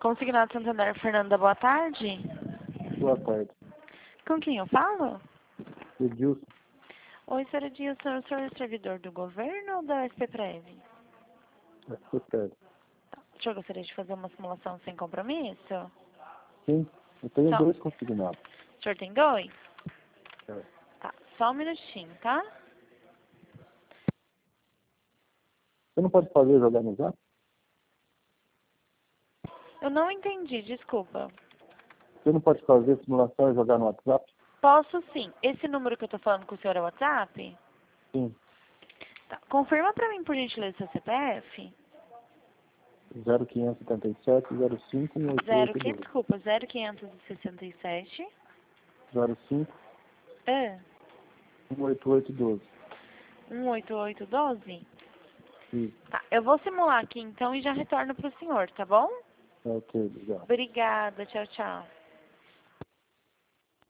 Consignado Santander, Fernanda, boa tarde. Boa tarde. Com quem eu falo? Edilson, Oi, senhora Edilson, o senhor é servidor do governo ou da SPPrev? SPPrev. O senhor gostaria de fazer uma simulação sem compromisso? Sim, eu tenho Só. 2 consignados. O senhor tem 2? É. Tá, só um minutinho, tá? Você não pode fazer jogar no Zap? Eu não entendi, desculpa. Você não pode fazer simulação e jogar no WhatsApp? Posso sim. Esse número que eu tô falando com o senhor é o WhatsApp? Sim. Tá. Confirma pra mim, por gentileza, seu CPF. 0577 05 1882. Desculpa, 0567. 05 É, 18812. 18812? Isso. Tá, eu vou simular aqui então e já retorno pro senhor, tá bom? Ok, legal. Obrigada, tchau, tchau.